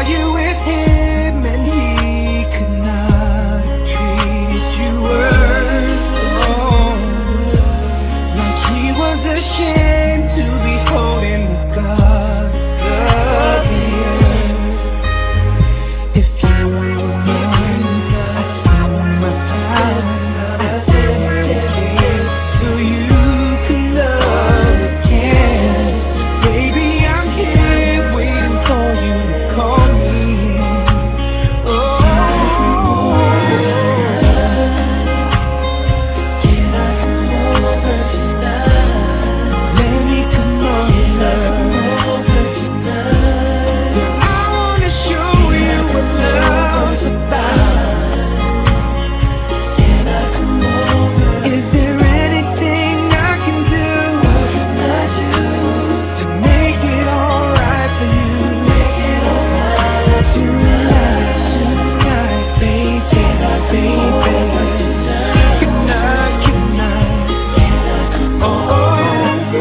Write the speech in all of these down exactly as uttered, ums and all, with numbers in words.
you with him and he could not have treated you worse. Oh, like he was ashamed to be holding the gods of the earth. If you were mine, I'd spend my time, I'd dedicate it so you can love again. Baby, I'm here waiting for you to call me. Oh, can I come over tonight? Let me come over tonight. Girl, I wanna show you what love's about. Can I come over? Is there anything I can do to make it alright for you? Tonight, tonight, baby, baby. Good night, good night. Oh,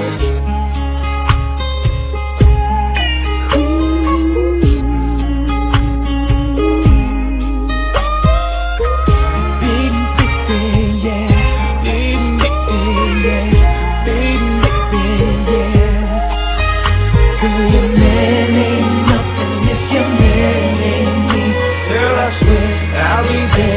baby, baby, yeah, baby, baby, yeah, baby, baby, yeah. Girl, your man ain't nothing if your man ain't me. Girl, I swear I'll be there.